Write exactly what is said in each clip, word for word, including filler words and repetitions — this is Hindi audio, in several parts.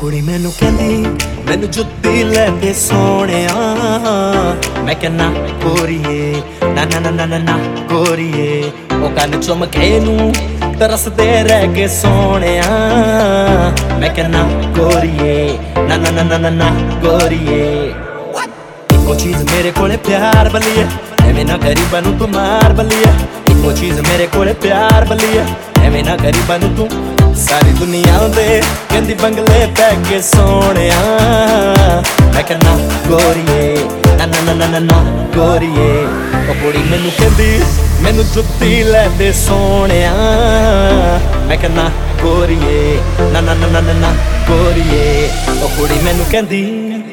कुड़ी मैनू कहंदी मैनू जुत्ती लै दे सोहणिया, मैं कहना गोरीए ना ना ना ना ना ना गोरीए, ओ कन्न चुमके नू तरसदे रह गए सोहणिया, मैं कहना गोरीए ना ना ना ना ना ना गोरीए। इक्को चीज मेरे कोले प्यार बलिए, एवें ना गरीबां नू तू मार बलिए। इक्को चीज मेरे कोले प्यार बलिए, एवें ना गरीबां नू तू सारी दुनिया दे कहंदी बंगले पै के सोहणिया, मैं कहना गोरीए ना ना ना ना ना ना गोरीए। ओ कुड़ी मैनू कहंदी मैनू जुत्ती लै दे सोहणिया, मैं कहना गोरीए ना ना ना ना ना गोरीए। ओ कुड़ी मैनू कहंदी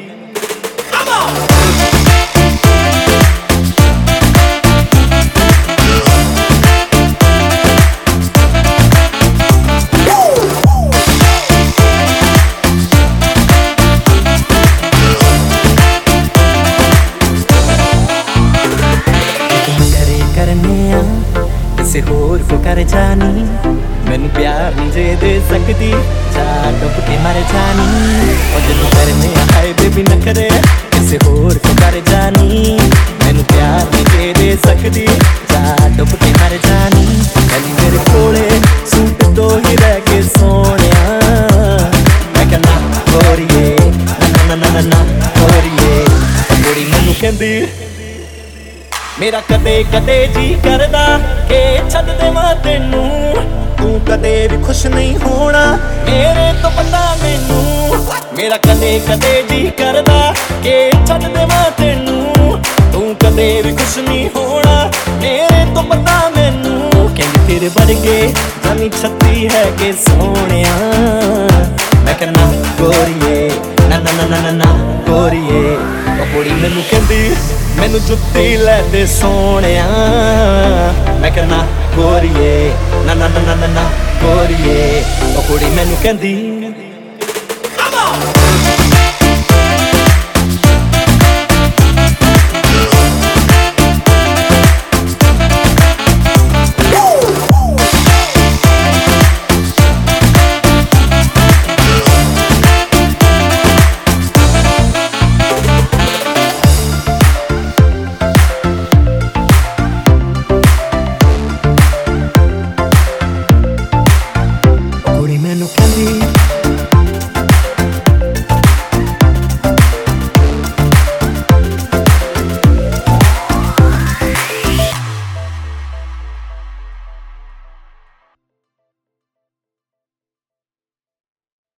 किसे होर को कर जानी, मैनू प्यार नहीं जे दे सकती, जा डुब के मर जानी। और जदों करने आए बेबी नखरे, किसे होर को कर जानी, मैनू प्यार नहीं जे दे सकती, जा डुब के मर जानी। कली मेरे कोले सूट तो ही रह के सोहणिया, मैं कहना गोरीए ना ना ना ना ना गोरीए। कुड़ी मैनू कहंदी मेरा कदे कदे जी करदा के छड्ड देवां तैनू, तू कदे भी खुश नहीं होना मेरे तो पता मैनू। मेरा कदे कदे जी करदा के छड्ड देवां तैनू, तू कदे भी खुश नहीं होना मेरे तो पता मैनू। कहंदी तेरे वर्गे जानी छत्ती है के सोहणिया, मैं कहना गोरीए ना ना ना ना ना गोरीए। ओ कुड़ी मैनू कहंदी मैनू जुत्ती लै दे सोहणिया, मैं कहना गोरीए ना ना ना ना ना गोरीए। ओ कुड़ी मैनू कहंदी